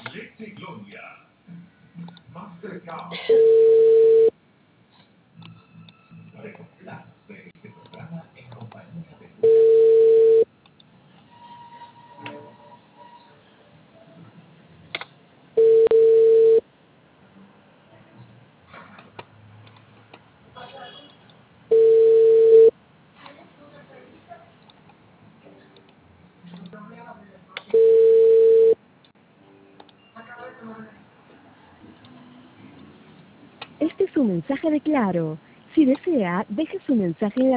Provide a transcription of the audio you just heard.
Leche Gloria. Mastercard. Recordad de este programa en compañía de tu... Este es un mensaje de Claro. Si desea, deje su mensaje en la